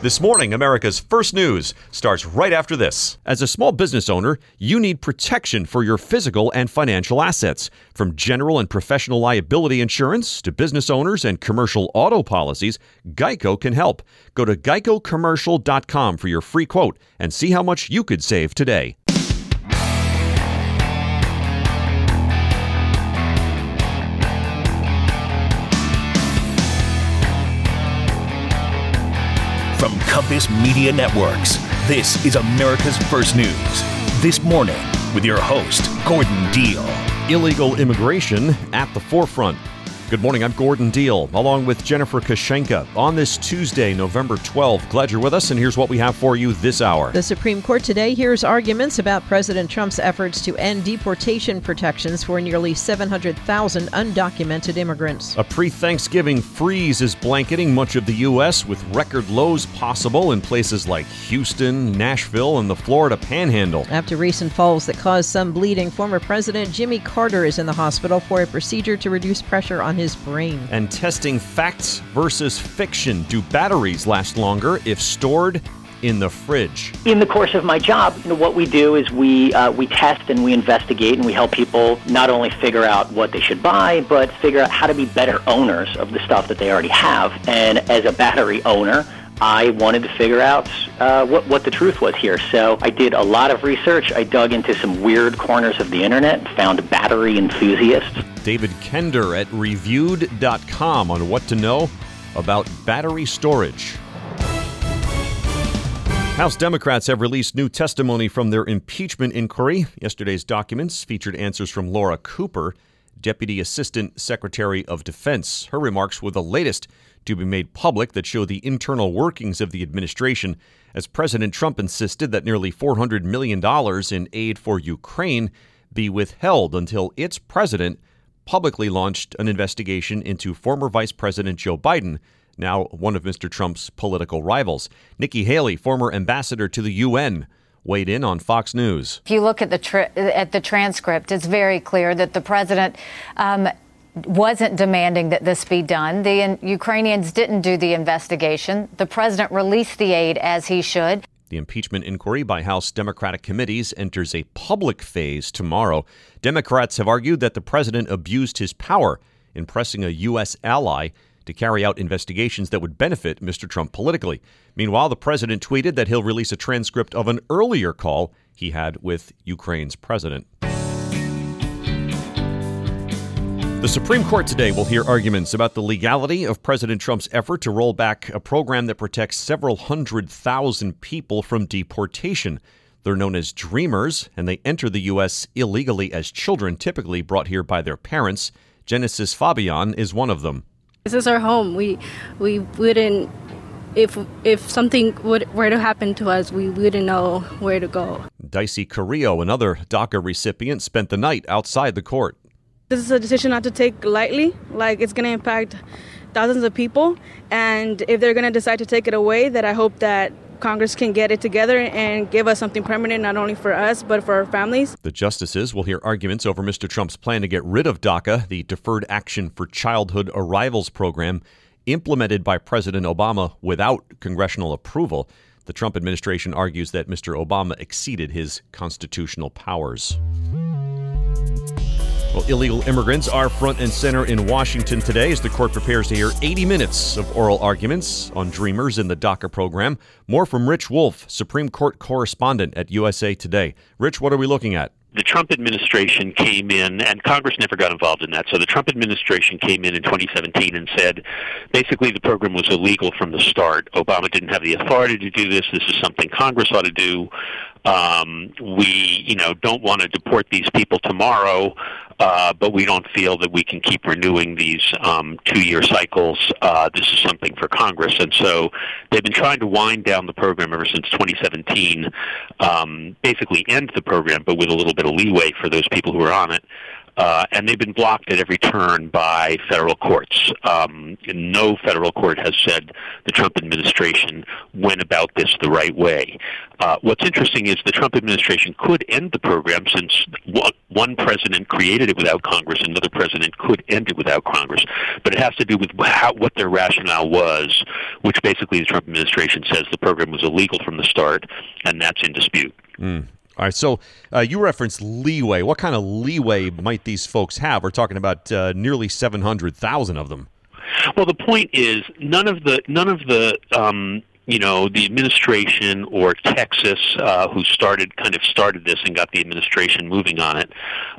This morning, America's First News starts right after this. As a small business owner, you need protection for your physical and financial assets. From general and professional liability insurance to business owners and commercial auto policies, Geico can help. Go to GeicoCommercial.com for your free quote and see how much you could save today. From Compass Media Networks, this is America's First News. This morning, with your host, Gordon Deal. Illegal immigration at the forefront. Good morning, I'm Gordon Deal, along with Jennifer Kashenka on this Tuesday, November 12th. Glad you're with us, and here's what we have for you this hour. The Supreme Court today hears arguments about President Trump's efforts to end deportation protections for nearly 700,000 undocumented immigrants. A pre-Thanksgiving freeze is blanketing much of the U.S., with record lows possible in places like Houston, Nashville, and the Florida Panhandle. After recent falls that caused some bleeding, former President Jimmy Carter is in the hospital for a procedure to reduce pressure on his brain. And testing facts versus fiction. Do batteries last longer if stored in the fridge? In the course of my job, what we do is we test and we investigate and we help people not only figure out what they should buy, but figure out how to be better owners of the stuff that they already have. And as a battery owner, I wanted to figure out what the truth was here. So I did a lot of research. I dug into some weird corners of the internet, found battery enthusiasts. David Kender at Reviewed.com on what to know about battery storage. House Democrats have released new testimony from their impeachment inquiry. Yesterday's documents featured answers from Laura Cooper, Deputy Assistant Secretary of Defense. Her remarks were the latest to be made public that show the internal workings of the administration, as President Trump insisted that nearly $400 million in aid for Ukraine be withheld until its president publicly launched an investigation into former Vice President Joe Biden, now one of Mr. Trump's political rivals. Nikki Haley, former ambassador to the UN, weighed in on Fox News. If you look at the transcript, it's very clear that the president wasn't demanding that this be done. The Ukrainians didn't do the investigation. The president released the aid as he should. The impeachment inquiry by House Democratic committees enters a public phase tomorrow. Democrats have argued that the president abused his power in pressing a U.S. ally to carry out investigations that would benefit Mr. Trump politically. Meanwhile, the president tweeted that he'll release a transcript of an earlier call he had with Ukraine's president. The Supreme Court today will hear arguments about the legality of President Trump's effort to roll back a program that protects several 100,000 people from deportation. They're known as Dreamers, and they enter the U.S. illegally as children, typically brought here by their parents. Genesis Fabian is one of them. This is our home. We wouldn't, if something were to happen to us, we wouldn't know where to go. Dicey Carrillo, another DACA recipient, spent the night outside the court. This is a decision not to take lightly. Like, it's going to impact thousands of people. And if they're going to decide to take it away, that I hope that Congress can get it together and give us something permanent, not only for us, but for our families. The justices will hear arguments over Mr. Trump's plan to get rid of DACA, the Deferred Action for Childhood Arrivals program, implemented by President Obama without congressional approval. The Trump administration argues that Mr. Obama exceeded his constitutional powers. Well, illegal immigrants are front and center in Washington today as the court prepares to hear 80 minutes of oral arguments on Dreamers in the DACA program. More from Rich Wolf, Supreme Court correspondent at USA Today. Rich, what are we looking at? The Trump administration came in, and Congress never got involved in that. So the Trump administration came in 2017 and said, basically, the program was illegal from the start. Obama didn't have the authority to do this. This is something Congress ought to do. We, don't want to deport these people tomorrow, but we don't feel that we can keep renewing these 2-year cycles. This is something for Congress. And so they've been trying to wind down the program ever since 2017, basically end the program, but with a little bit of leeway for those people who are on it. and they've been blocked at every turn by federal courts. No federal court has said the Trump administration went about this the right way. What's interesting is the Trump administration could end the program, since one president created it without Congress, another president could end it without Congress. But it has to do with what their rationale was, which basically the Trump administration says the program was illegal from the start, and that's in dispute. All right, so you referenced leeway. What kind of leeway might these folks have? We're talking about nearly 700,000 of them. Well, the point is none of the the administration or Texas, who started this and got the administration moving on it,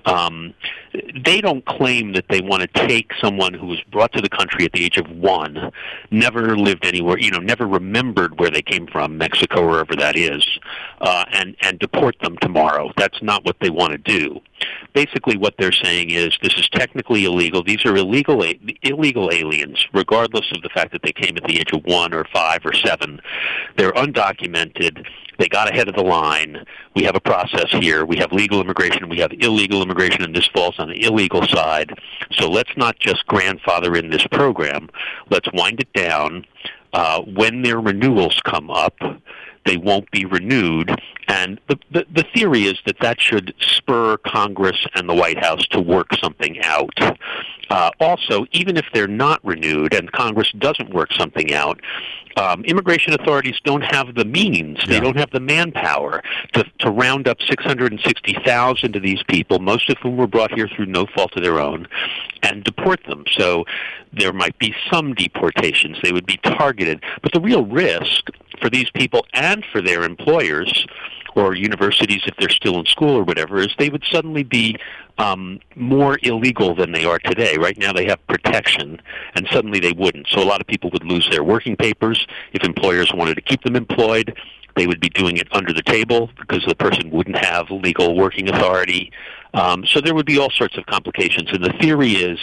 they don't claim that they want to take someone who was brought to the country at the age of 1, never lived anywhere, never remembered where they came from, Mexico or wherever that is, and deport them tomorrow. That's not what they want to do. Basically, what they're saying is this is technically illegal. These are illegal aliens, regardless of the fact that they came at the age of 1 or 5 or 7. They're undocumented. They got ahead of the line. We have a process here. We have legal immigration. We have illegal immigration, and this falls on the illegal side. So let's not just grandfather in this program. Let's wind it down. When their renewals come up, they won't be renewed. And the theory is that should spur Congress and the White House to work something out. Also, even if they're not renewed and Congress doesn't work something out, immigration authorities don't have the means, they don't have the manpower to round up 660,000 of these people, most of whom were brought here through no fault of their own, and deport them. So there might be some deportations. They would be targeted. But the real risk for these people and for their employers or universities, if they're still in school or whatever, is they would suddenly be more illegal than they are today. Right now they have protection, and suddenly they wouldn't. So a lot of people would lose their working papers. If employers wanted to keep them employed, they would be doing it under the table because the person wouldn't have legal working authority. So there would be all sorts of complications. And the theory is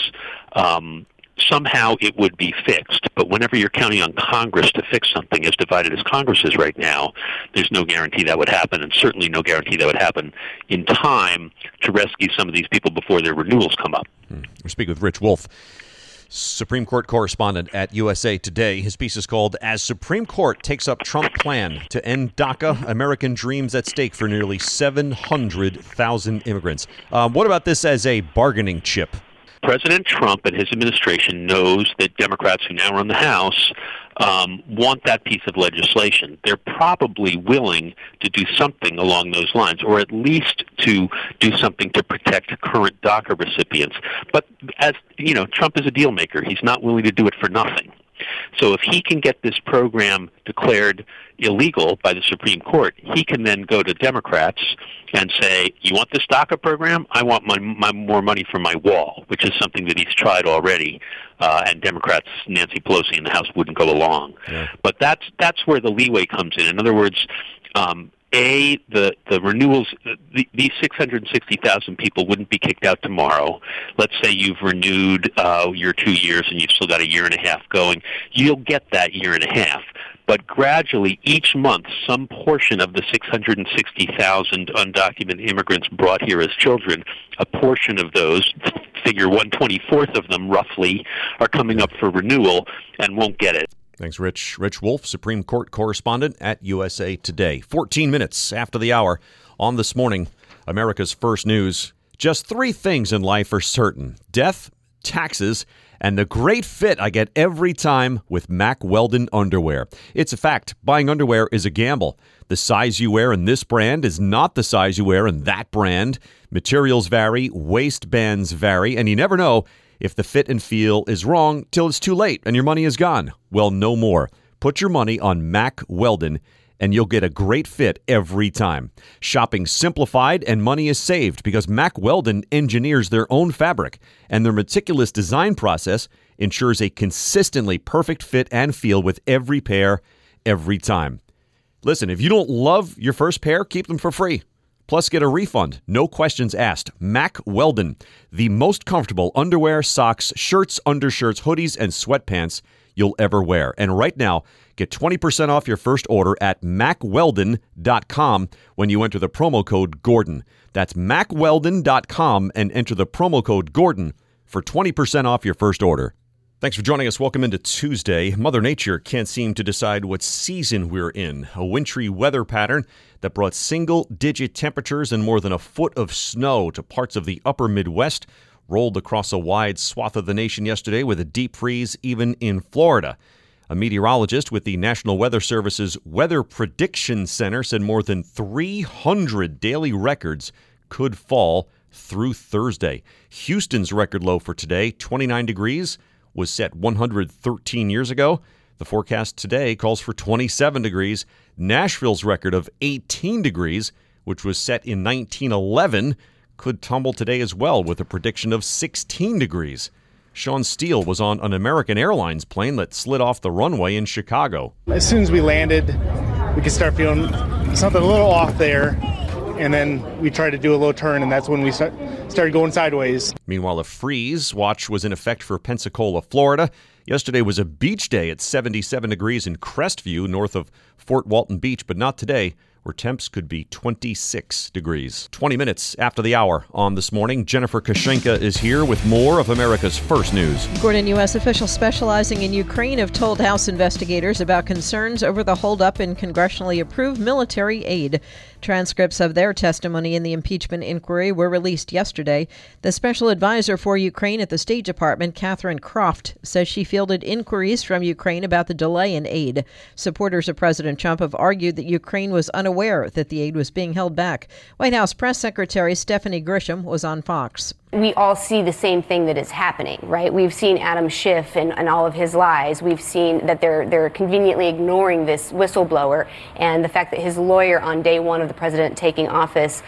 somehow it would be fixed. But whenever you're counting on Congress to fix something, as divided as Congress is right now, there's no guarantee that would happen, and certainly no guarantee that would happen in time to rescue some of these people before their renewals come up. We're speaking with Rich Wolf, Supreme Court correspondent at USA Today. His piece is called "As Supreme Court Takes Up Trump Plan to End DACA, American Dreams at Stake for Nearly 700,000 Immigrants." What about this as a bargaining chip? President Trump and his administration knows that Democrats who now run the House want that piece of legislation. They're probably willing to do something along those lines, or at least to do something to protect current DACA recipients. But as you know, Trump is a deal maker. He's not willing to do it for nothing. So if he can get this program declared illegal by the Supreme Court, he can then go to Democrats and say, you want this DACA program? I want my more money for my wall, which is something that he's tried already, and Democrats, Nancy Pelosi in the House, wouldn't go along. Yeah. But that's where the leeway comes in. In other words, the renewals, these 660,000 people wouldn't be kicked out tomorrow. Let's say you've renewed your 2 years and you've still got a year and a half going. You'll get that year and a half. But gradually, each month, some portion of the 660,000 undocumented immigrants brought here as children, a portion of those, figure 1/24 of them roughly, are coming up for renewal and won't get it. Thanks, Rich. Rich Wolf, Supreme Court correspondent at USA Today. 14 minutes after the hour on This Morning, America's First News. Just 3 things in life are certain: death, taxes, and the great fit I get every time with Mack Weldon underwear. It's a fact. Buying underwear is a gamble. The size you wear in this brand is not the size you wear in that brand. Materials vary, waistbands vary, and you never know if the fit and feel is wrong till it's too late and your money is gone. Well, no more. Put your money on Mack Weldon, and you'll get a great fit every time. Shopping simplified and money is saved because Mack Weldon engineers their own fabric, and their meticulous design process ensures a consistently perfect fit and feel with every pair, every time. Listen, if you don't love your first pair, keep them for free. Plus, get a refund. No questions asked. Mack Weldon, the most comfortable underwear, socks, shirts, undershirts, hoodies, and sweatpants you'll ever wear. And right now, Get 20% off your first order at MacWeldon.com when you enter the promo code Gordon. That's MacWeldon.com and enter the promo code Gordon for 20% off your first order. Thanks for joining us. Welcome into Tuesday. Mother Nature can't seem to decide what season we're in. A wintry weather pattern that brought single-digit temperatures and more than a foot of snow to parts of the upper Midwest rolled across a wide swath of the nation yesterday with a deep freeze even in Florida. A meteorologist with the National Weather Service's Weather Prediction Center said more than 300 daily records could fall through Thursday. Houston's record low for today, 29 degrees, was set 113 years ago. The forecast today calls for 27 degrees. Nashville's record of 18 degrees, which was set in 1911, could tumble today as well with a prediction of 16 degrees. Sean Steele was on an American Airlines plane that slid off the runway in Chicago. As soon as we landed, we could start feeling something a little off there. And then we tried to do a low turn, and that's when we started going sideways. Meanwhile, a freeze watch was in effect for Pensacola, Florida. Yesterday was a beach day at 77 degrees in Crestview, north of Fort Walton Beach, but not today, where temps could be 26 degrees. 20 minutes after the hour on This Morning, Jennifer Kashenka is here with more of America's First News. Gordon, U.S. officials specializing in Ukraine have told House investigators about concerns over the holdup in congressionally approved military aid. Transcripts of their testimony in the impeachment inquiry were released yesterday. The special advisor for Ukraine at the State Department, Catherine Croft, says she fielded inquiries from Ukraine about the delay in aid. Supporters of President Trump have argued that Ukraine was unaware that the aid was being held back. White House Press Secretary Stephanie Grisham was on Fox. We all see the same thing that is happening, right? We've seen Adam Schiff and all of his lies. We've seen that they're conveniently ignoring this whistleblower, and the fact that his lawyer on day one of the president taking office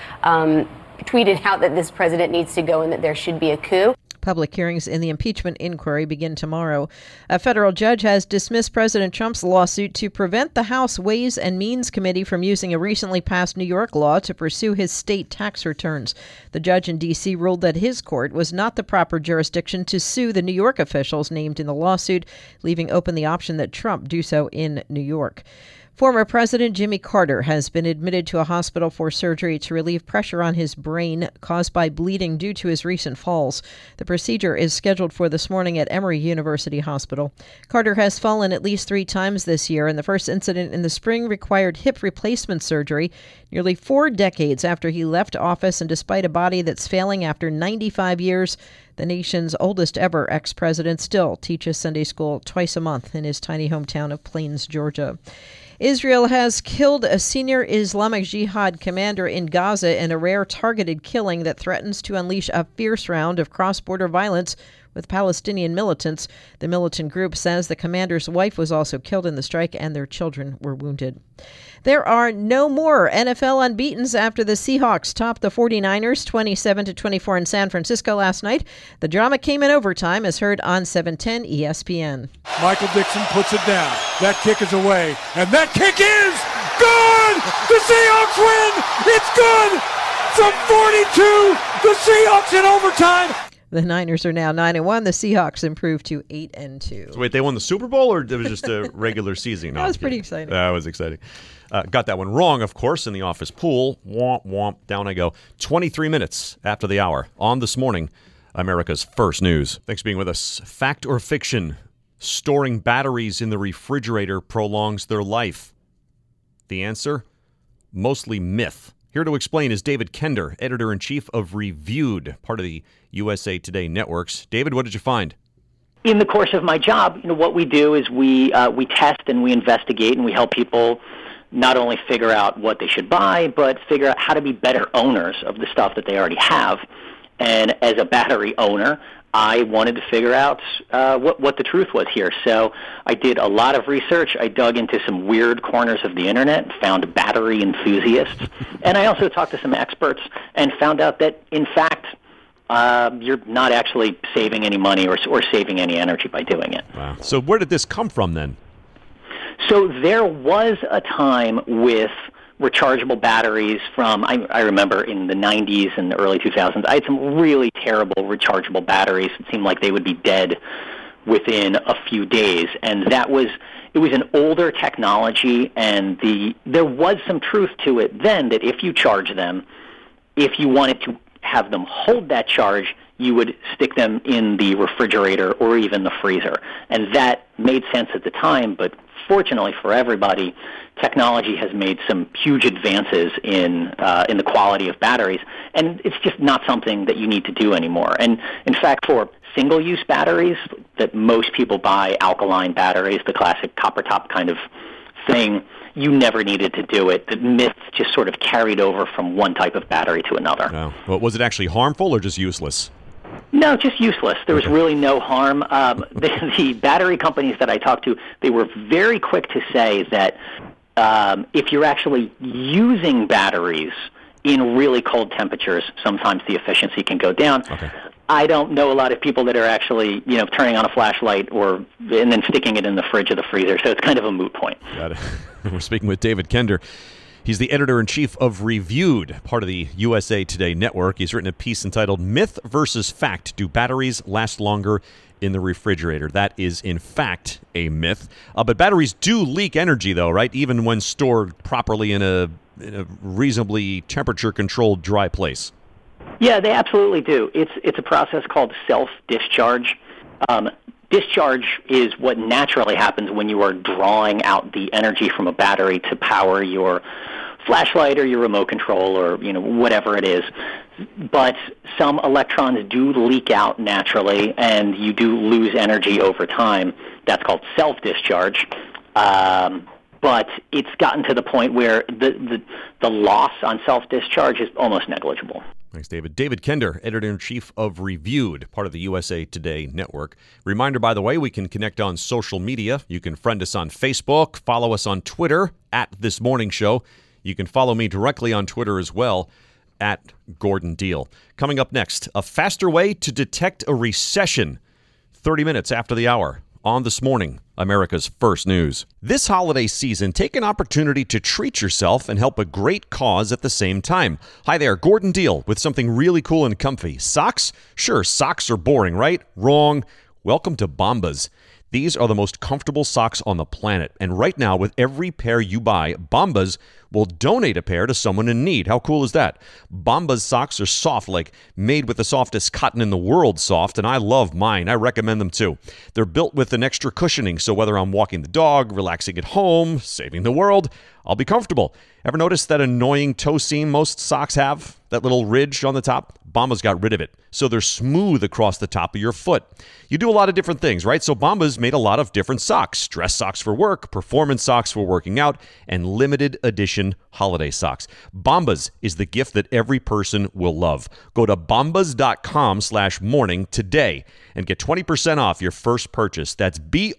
tweeted out that this president needs to go and that there should be a coup. Public hearings in the impeachment inquiry begin tomorrow. A federal judge has dismissed President Trump's lawsuit to prevent the House Ways and Means Committee from using a recently passed New York law to pursue his state tax returns. The judge in D.C. ruled that his court was not the proper jurisdiction to sue the New York officials named in the lawsuit, leaving open the option that Trump do so in New York. Former President Jimmy Carter has been admitted to a hospital for surgery to relieve pressure on his brain caused by bleeding due to his recent falls. The procedure is scheduled for this morning at Emory University Hospital. Carter has fallen at least 3 times this year, and the first incident in the spring required hip replacement surgery nearly 4 decades after he left office, and despite a body that's failing after 95 years, the nation's oldest ever ex-president still teaches Sunday school twice a month in his tiny hometown of Plains, Georgia. Israel has killed a senior Islamic Jihad commander in Gaza in a rare targeted killing that threatens to unleash a fierce round of cross-border violence with Palestinian militants. The militant group says the commander's wife was also killed in the strike and their children were wounded. There are no more NFL unbeatens after the Seahawks topped the 49ers 27-24 in San Francisco last night. The drama came in overtime, as heard on 710 ESPN. Michael Dixon puts it down. That kick is away, and that kick is good! The Seahawks win! It's good! From 42, the Seahawks in overtime. The Niners are now 9-1. The Seahawks improved to 8-2. So wait, they won the Super Bowl, or it was just a regular season? No, that was pretty exciting. That was exciting. Got that one wrong, of course, in the office pool. Womp, womp, down I go. 23 minutes after the hour on This Morning, America's First News. Thanks for being with us. Fact or fiction? Storing batteries in the refrigerator prolongs their life. The answer? Mostly myth. Here to explain is David Kender, editor-in-chief of Reviewed, part of the USA Today networks. David, what did you find? In the course of my job, what we do is we test and we investigate and we help people not only figure out what they should buy, but figure out how to be better owners of the stuff that they already have. And as a battery owner, I wanted to figure out what the truth was here. So I did a lot of research. I dug into some weird corners of the internet, found battery enthusiasts, and I also talked to some experts and found out that, in fact, you're not actually saving any money or saving any energy by doing it. Wow. So where did this come from then? So there was a time with rechargeable batteries from, I remember in the 90s and the early 2000s, I had some really terrible rechargeable batteries. It seemed like they would be dead within a few days. And it was an older technology, and there was some truth to it then that if you charge them, if you wanted to have them hold that charge, you would stick them in the refrigerator or even the freezer. And that made sense at the time, but fortunately for everybody, technology has made some huge advances in the quality of batteries, and it's just not something that you need to do anymore. And in fact, for single-use batteries that most people buy, alkaline batteries, the classic copper top kind of thing, you never needed to do it. The myths just sort of carried over from one type of battery to another. Oh. Well, was it actually harmful or just useless? No, just useless. There was really no harm. The battery companies that I talked to, they were very quick to say that if you're actually using batteries in really cold temperatures, sometimes the efficiency can go down. Okay. I don't know a lot of people that are actually, turning on a flashlight and then sticking it in the fridge or the freezer, so it's kind of a moot point. Got it. We're speaking with David Kender. He's the editor-in-chief of Reviewed, part of the USA Today network. He's written a piece entitled Myth versus Fact: Do Batteries Last Longer in the Refrigerator? That is, in fact, a myth. But batteries do leak energy, though, right? Even when stored properly in a reasonably temperature-controlled dry place. Yeah, they absolutely do. It's a process called self-discharge. Discharge is what naturally happens when you are drawing out the energy from a battery to power your flashlight or your remote control or whatever it is. But some electrons do leak out naturally, and you do lose energy over time. That's called self-discharge. But it's gotten to the point where the loss on self-discharge is almost negligible. Thanks, David. David Kender, editor-in-chief of Reviewed, part of the USA Today network. Reminder, by the way, we can connect on social media. You can friend us on Facebook, follow us on Twitter, @ThisMorningShow. You can follow me directly on Twitter as well, @GordonDeal. Coming up next, a faster way to detect a recession. 30 minutes after the hour on This Morning, America's First News. This holiday season, take an opportunity to treat yourself and help a great cause at the same time. Hi there, Gordon Deal with something really cool and comfy. Socks? Sure, socks are boring, right? Wrong. Welcome to Bombas. These are the most comfortable socks on the planet. And right now, with every pair you buy, Bombas will donate a pair to someone in need. How cool is that? Bombas socks are soft, like made with the softest cotton in the world soft, and I love mine. I recommend them too. They're built with an extra cushioning, so whether I'm walking the dog, relaxing at home, saving the world, I'll be comfortable. Ever notice that annoying toe seam most socks have? That little ridge on the top? Bombas got rid of it, so they're smooth across the top of your foot. You do a lot of different things, right? So Bombas made a lot of different socks. Dress socks for work, performance socks for working out, and limited edition holiday socks. Bombas is the gift that every person will love. Go to bombas.com/morning today and get 20% off your first purchase. That's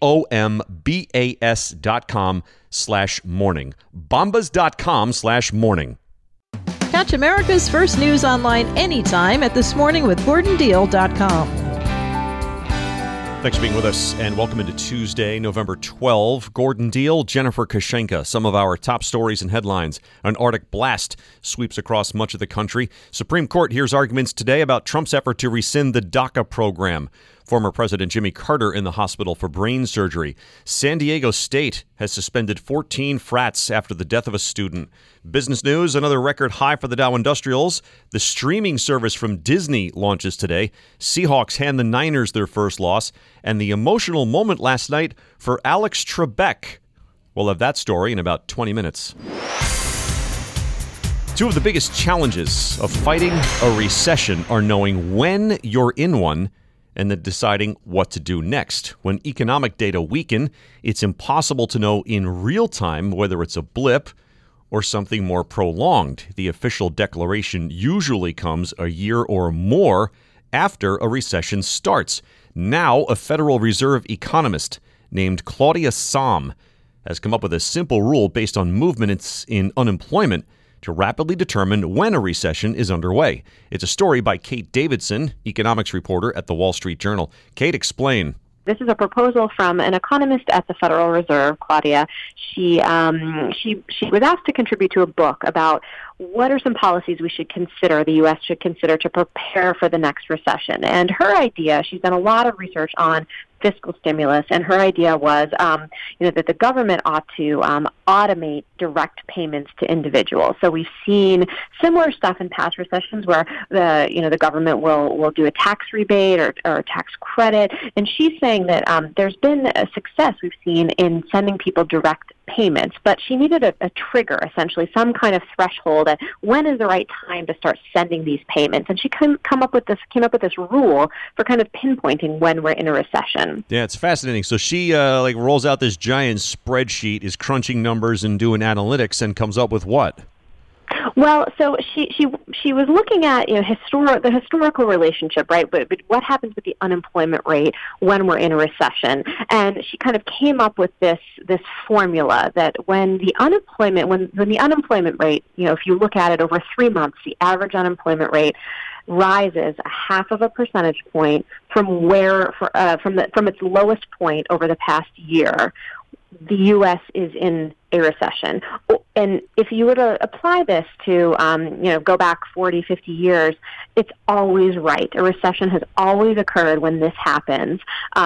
BOMBAS.com/morning. Bombas.com/morning. Catch America's First News online anytime at thismorningwithgordondeal.com. Thanks for being with us, and welcome into Tuesday, November 12. Gordon Deal, Jennifer Kashenka, some of our top stories and headlines. An Arctic blast sweeps across much of the country. Supreme Court hears arguments today about Trump's effort to rescind the DACA program. Former President Jimmy Carter in the hospital for brain surgery. San Diego State has suspended 14 frats after the death of a student. Business news, another record high for the Dow Industrials. The streaming service from Disney launches today. Seahawks hand the Niners their first loss. And the emotional moment last night for Alex Trebek. We'll have that story in about 20 minutes. Two of the biggest challenges of fighting a recession are knowing when you're in one and then deciding what to do next. When economic data weaken, it's impossible to know in real time whether it's a blip or something more prolonged. The official declaration usually comes a year or more after a recession starts. Now, a Federal Reserve economist named Claudia Sahm has come up with a simple rule based on movements in unemployment to rapidly determine when a recession is underway. It's a story by Kate Davidson, economics reporter at the Wall Street Journal. Kate, explain. This is a proposal from an economist at the Federal Reserve, Claudia. She was asked to contribute to a book about what are some policies we should consider, the U.S. should consider to prepare for the next recession. And her idea, she's done a lot of research on fiscal stimulus, and her idea was, that the government ought to automate direct payments to individuals. So we've seen similar stuff in past recessions where the government will do a tax rebate or a tax credit, and she's saying that there's been a success we've seen in sending people direct payments, but she needed a trigger, essentially, some kind of threshold at when is the right time to start sending these payments. And she came up with this rule for kind of pinpointing when we're in a recession. Yeah, it's fascinating. So she rolls out this giant spreadsheet, is crunching numbers and doing analytics, and comes up with what? Well, so she was looking at the historical relationship, right? But what happens with the unemployment rate when we're in a recession? And she kind of came up with this formula that when the unemployment rate, if you look at it over 3 months, the average unemployment rate rises 0.5 percentage point from its lowest point over the past year, the U.S. is in a recession. And if you were to apply this to, go back 40, 50 years, it's always right. A recession has always occurred when this happens,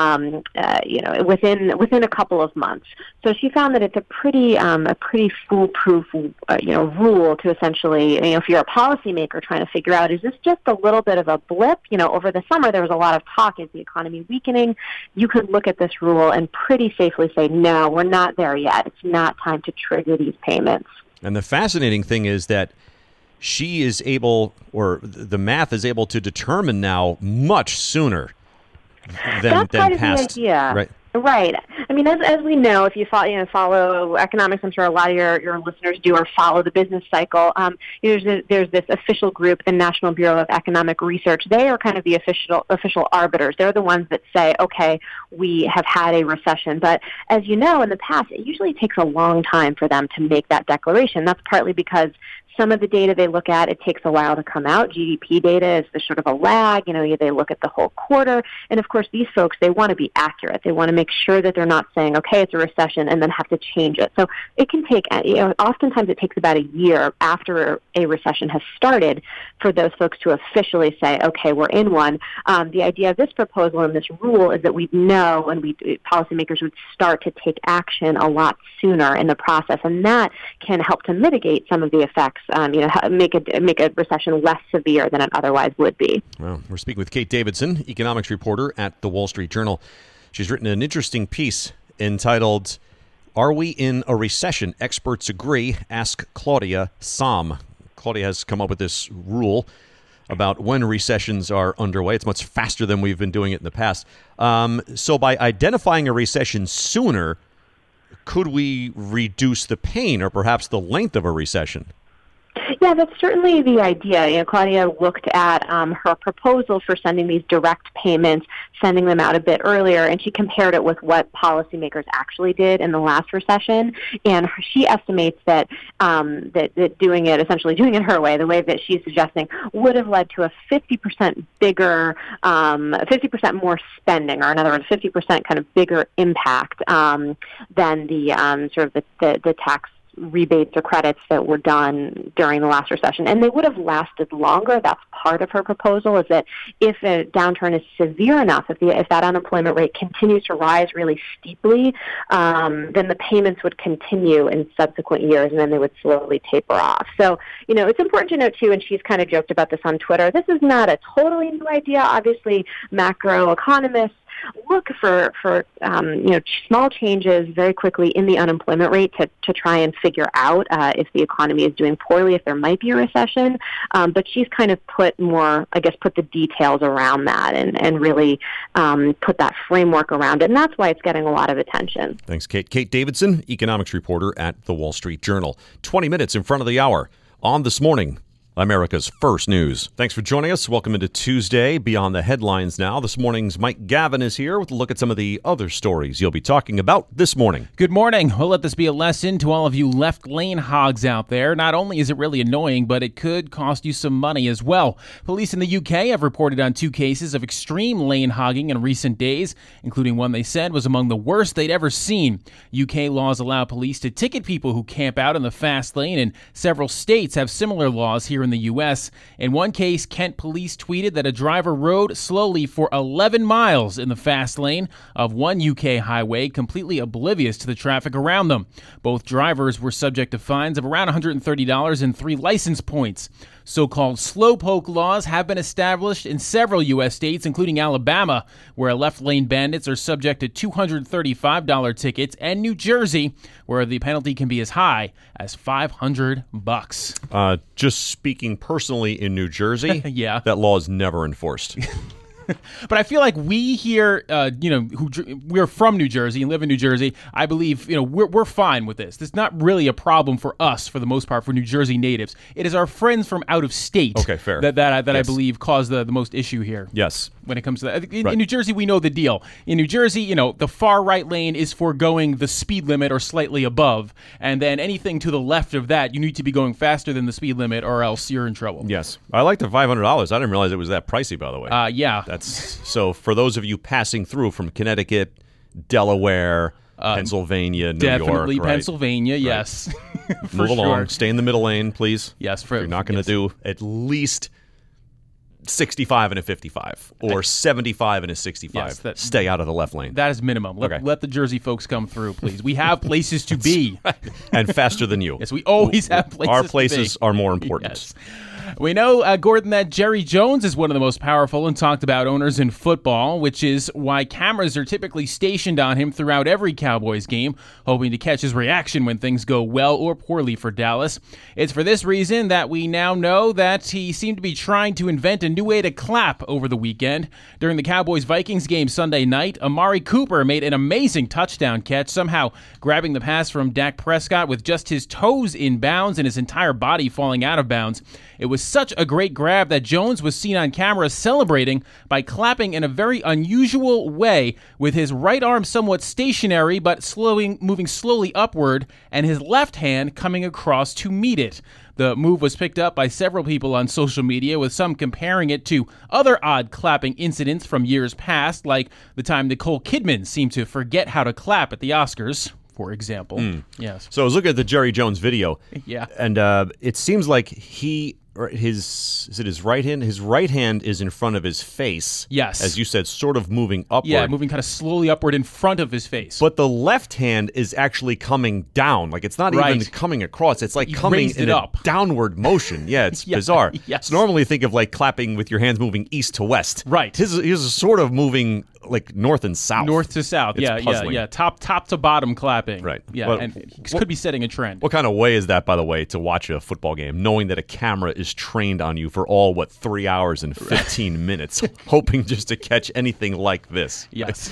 within a couple of months. So she found that it's a pretty foolproof, rule to essentially, if you're a policymaker trying to figure out, is this just a little bit of a blip? Over the summer, there was a lot of talk, is the economy weakening? You could look at this rule and pretty safely say, no, we're not there yet. It's not time to trigger these payments. And the fascinating thing is that she is able, or the math is able to determine now much sooner than past. The idea. Right. Right. I mean, as we know, if you follow economics, I'm sure a lot of your listeners do, or follow the business cycle. There's this official group, the National Bureau of Economic Research. They are kind of the official arbiters. They're the ones that say, okay, we have had a recession. But as you know, in the past, it usually takes a long time for them to make that declaration. That's partly because some of the data they look at, it takes a while to come out. GDP data is the sort of a lag. They look at the whole quarter. And, of course, these folks, they want to be accurate. They want to make sure that they're not saying, okay, it's a recession, and then have to change it. So it can take, oftentimes it takes about a year after a recession has started for those folks to officially say, okay, we're in one. The idea of this proposal and this rule is that we know, and policymakers would start to take action a lot sooner in the process, and that can help to mitigate some of the effects. Make a recession less severe than it otherwise would be. Well, we're speaking with Kate Davidson, economics reporter at The Wall Street Journal. She's written an interesting piece entitled, "Are We in a Recession? Experts Agree. Ask Claudia Sahm." Claudia has come up with this rule about when recessions are underway. It's much faster than we've been doing it in the past. So by identifying a recession sooner, could we reduce the pain or perhaps the length of a recession? Yeah, that's certainly the idea. Claudia looked at her proposal for sending these direct payments, sending them out a bit earlier, and she compared it with what policymakers actually did in the last recession. And she estimates that that doing it her way, the way that she's suggesting, would have led to a 50% bigger, 50% more spending, or in other words, 50% kind of bigger impact than the tax rebates or credits that were done during the last recession. And they would have lasted longer. That's part of her proposal, is that if a downturn is severe enough, if that unemployment rate continues to rise really steeply, then the payments would continue in subsequent years, and then they would slowly taper off. So, it's important to note, too, and she's kind of joked about this on Twitter, this is not a totally new idea. Obviously, macro economists look for small changes very quickly in the unemployment rate to try and figure out if the economy is doing poorly, if there might be a recession. But she's kind of put the details around that and really put that framework around it. And that's why it's getting a lot of attention. Thanks, Kate. Kate Davidson, economics reporter at The Wall Street Journal. 20 minutes in front of the hour on This Morning, America's First News. Thanks for joining us. Welcome into Tuesday. Beyond the headlines now. This morning's Mike Gavin is here with a look at some of the other stories you'll be talking about this morning. Good morning. We'll let this be a lesson to all of you left lane hogs out there. Not only is it really annoying, but it could cost you some money as well. Police in the UK have reported on 2 cases of extreme lane hogging in recent days, including one they said was among the worst they'd ever seen. UK laws allow police to ticket people who camp out in the fast lane, and several states have similar laws here in in the U.S. In one case, Kent police tweeted that a driver rode slowly for 11 miles in the fast lane of one UK highway, completely oblivious to the traffic around them. Both drivers were subject to fines of around $130 and 3 license points. So-called slowpoke laws have been established in several U.S. states, including Alabama, where left-lane bandits are subject to $235 tickets, and New Jersey, where the penalty can be as high as $500. Just speaking personally in New Jersey, yeah, that law is never enforced. But I feel like we here, we're from New Jersey and live in New Jersey. I believe, we're fine with this. This is not really a problem for us, for the most part, for New Jersey natives. It is our friends from out of state fair. that Yes. I believe cause the most issue here. Yes. When it comes to that. In New Jersey, we know the deal. In New Jersey, the far right lane is foregoing the speed limit or slightly above. And then anything to the left of that, you need to be going faster than the speed limit or else you're in trouble. Yes. I like the $500. I didn't realize it was that pricey, by the way. Yeah. So for those of you passing through from Connecticut, Delaware, Pennsylvania, New York. Definitely Pennsylvania, yes. Move along. Stay in the middle lane, please. Yes. You're not going to do at least 65 and a 55 or 75 and a 65. Yes, stay out of the left lane. That is minimum. Let the Jersey folks come through, please. We have places to be. And faster than you. Yes, we always have places Our places to be. are more important. Yes. We know, Gordon, that Jerry Jones is one of the most powerful and talked about owners in football, which is why cameras are typically stationed on him throughout every Cowboys game, hoping to catch his reaction when things go well or poorly for Dallas. It's for this reason that we now know that he seemed to be trying to invent a new way to clap over the weekend. During the Cowboys-Vikings game Sunday night, Amari Cooper made an amazing touchdown catch, somehow grabbing the pass from Dak Prescott with just his toes in bounds and his entire body falling out of bounds. It was such a great grab that Jones was seen on camera celebrating by clapping in a very unusual way, with his right arm somewhat stationary but moving slowly upward, and his left hand coming across to meet it. The move was picked up by several people on social media, with some comparing it to other odd clapping incidents from years past, like the time Nicole Kidman seemed to forget how to clap at the Oscars, for example. Yes. So I was looking at the Jerry Jones video. Yeah. And it seems like his right hand? His right hand is in front of his face. Yes. As you said, sort of moving upward. Yeah, moving kind of slowly upward in front of his face. But the left hand is actually coming down. Like, it's not even coming across. It's like coming in a downward motion. Yeah, it's bizarre. Yes. So normally think of like clapping with your hands moving east to west. Right. His is sort of moving like north and south. North to south. It's puzzling. Yeah. Top to bottom clapping. Right. Yeah, But and he could be setting a trend. What kind of way is that, by the way, to watch a football game, knowing that a camera is trained on you for all, 3 hours and 15 minutes, hoping just to catch anything like this? Yes.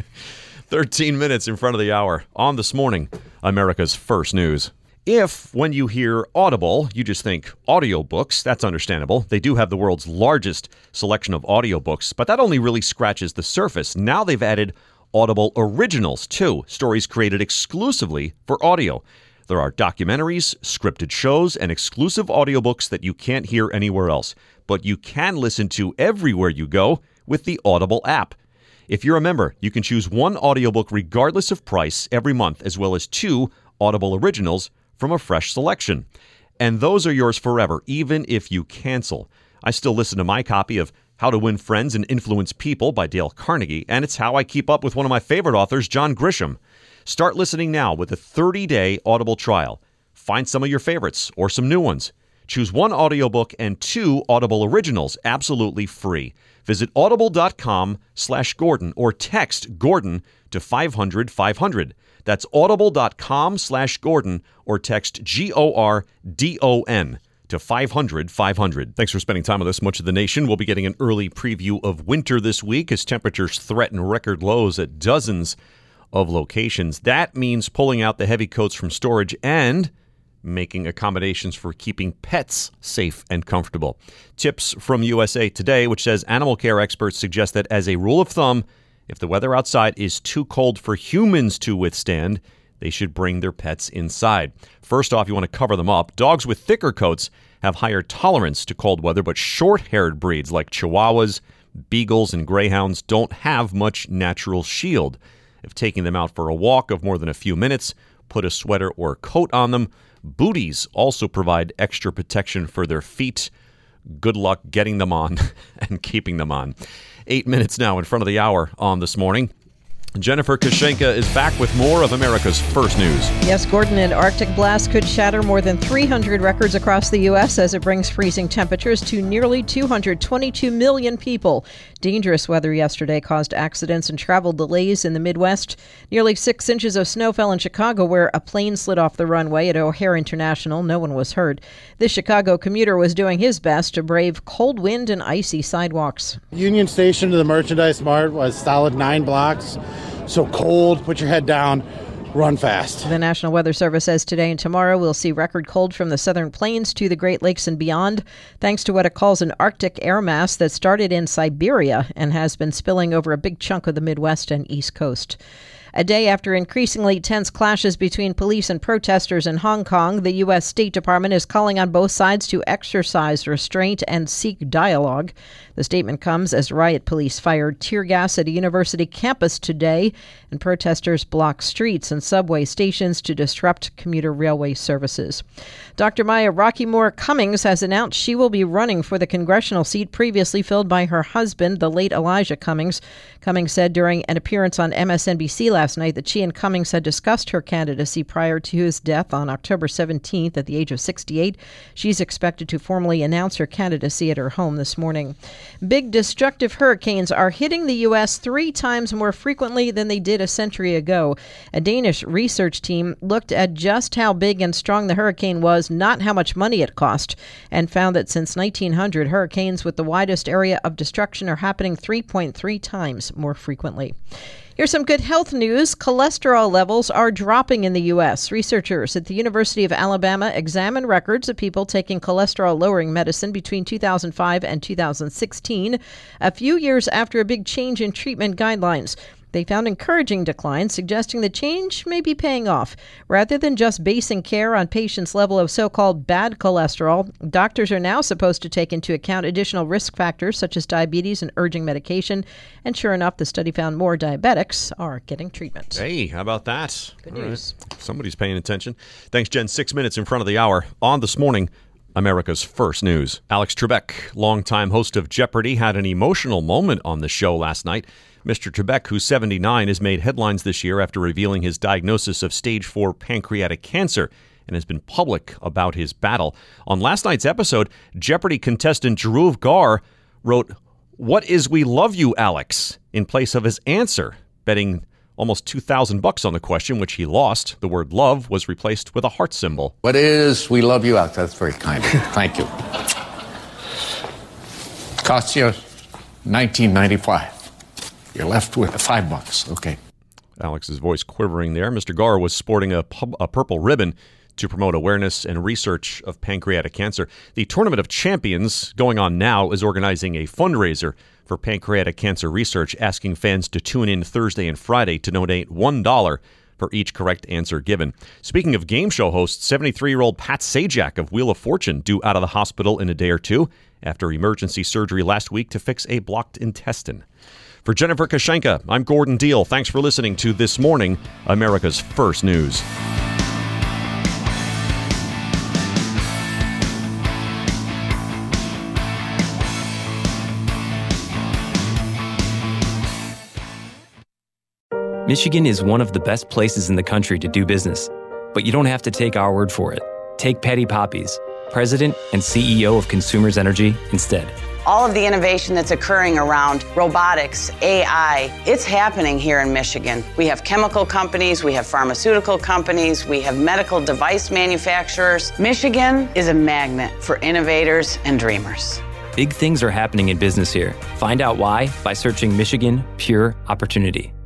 13 minutes in front of the hour on This Morning, America's First News. If, when you hear Audible, you just think audiobooks, that's understandable. They do have the world's largest selection of audiobooks, but that only really scratches the surface. Now they've added Audible Originals, too, stories created exclusively for audio. There are documentaries, scripted shows, and exclusive audiobooks that you can't hear anywhere else, but you can listen to everywhere you go with the Audible app. If you're a member, you can choose one audiobook regardless of price every month, as well as 2 Audible Originals from a fresh selection. And those are yours forever, even if you cancel. I still listen to my copy of How to Win Friends and Influence People by Dale Carnegie, and it's how I keep up with one of my favorite authors, John Grisham. Start listening now with a 30-day Audible trial. Find some of your favorites or some new ones. Choose one audiobook and 2 Audible Originals absolutely free. Visit audible.com/Gordon or text Gordon to 500-500. That's audible.com/Gordon or text GORDON to 500-500. Thanks for spending time with us. Much of the nation will be getting an early preview of winter this week as temperatures threaten record lows at dozens of locations. That means pulling out the heavy coats from storage and making accommodations for keeping pets safe and comfortable. Tips from USA Today, which says animal care experts suggest that as a rule of thumb, if the weather outside is too cold for humans to withstand, they should bring their pets inside. First off, you want to cover them up. Dogs with thicker coats have higher tolerance to cold weather, but short-haired breeds like Chihuahuas, Beagles, and Greyhounds don't have much natural shield. If taking them out for a walk of more than a few minutes, put a sweater or coat on them. Booties also provide extra protection for their feet. Good luck getting them on and keeping them on. 8 minutes now in front of the hour on This Morning. Jennifer Kushenka is back with more of America's First News. Yes, Gordon, an Arctic blast could shatter more than 300 records across the U.S. as it brings freezing temperatures to nearly 222 million people. Dangerous weather yesterday caused accidents and travel delays in the Midwest. Nearly 6 inches of snow fell in Chicago, where a plane slid off the runway at O'Hare International. No one was hurt. This Chicago commuter was doing his best to brave cold wind and icy sidewalks. Union Station to the Merchandise Mart was solid 9 blocks. So cold, put your head down, run fast. The National Weather Service says today and tomorrow we'll see record cold from the southern plains to the Great Lakes and beyond, thanks to what it calls an Arctic air mass that started in Siberia and has been spilling over a big chunk of the Midwest and East Coast. A day after increasingly tense clashes between police and protesters in Hong Kong, the U.S. State Department is calling on both sides to exercise restraint and seek dialogue. The statement comes as riot police fired tear gas at a university campus today, and protesters blocked streets and subway stations to disrupt commuter railway services. Dr. Maya Rockeymoore Cummings has announced she will be running for the congressional seat previously filled by her husband, the late Elijah Cummings. Cummings said during an appearance on MSNBC last night that she and Cummings had discussed her candidacy prior to his death on October 17th at the age of 68. She's expected to formally announce her candidacy at her home this morning. Big destructive hurricanes are hitting the U.S. 3 times more frequently than they did a century ago. A Danish research team looked at just how big and strong the hurricane was, not how much money it cost, and found that since 1900, hurricanes with the widest area of destruction are happening 3.3 times more frequently. Here's some good health news. Cholesterol levels are dropping in the U.S. Researchers at the University of Alabama examined records of people taking cholesterol-lowering medicine between 2005 and 2016, a few years after a big change in treatment guidelines. They found encouraging declines, suggesting the change may be paying off. Rather than just basing care on patients' level of so-called bad cholesterol, doctors are now supposed to take into account additional risk factors such as diabetes and urging medication. And sure enough, the study found more diabetics are getting treatment. Hey, how about that? Good news. Right. Somebody's paying attention. Thanks, Jen. 6 minutes in front of the hour. On This Morning, America's First News. Alex Trebek, longtime host of Jeopardy, had an emotional moment on the show last night. Mr. Trebek, who's 79, has made headlines this year after revealing his diagnosis of stage 4 pancreatic cancer and has been public about his battle. On last night's episode, Jeopardy contestant Dhruv Gar wrote, "What is we love you, Alex?" in place of his answer, betting almost $2,000 on the question, which he lost. The word love was replaced with a heart symbol. What is we love you, Alex? That's very kind of you. Thank you. Cost you $19.95. You're left with $5. Okay. Alex's voice quivering there. Mr. Gar was sporting a purple ribbon to promote awareness and research of pancreatic cancer. The Tournament of Champions, going on now, is organizing a fundraiser for pancreatic cancer research, asking fans to tune in Thursday and Friday to donate $1 for each correct answer given. Speaking of game show hosts, 73-year-old Pat Sajak of Wheel of Fortune due out of the hospital in a day or two after emergency surgery last week to fix a blocked intestine. For Jennifer Kushenka, I'm Gordon Deal. Thanks for listening to This Morning, America's First News. Michigan is one of the best places in the country to do business, but you don't have to take our word for it. Take Patty Poppies, President and CEO of Consumers Energy, instead. All of the innovation that's occurring around robotics, AI, it's happening here in Michigan. We have chemical companies, we have pharmaceutical companies, we have medical device manufacturers. Michigan is a magnet for innovators and dreamers. Big things are happening in business here. Find out why by searching Michigan Pure Opportunity.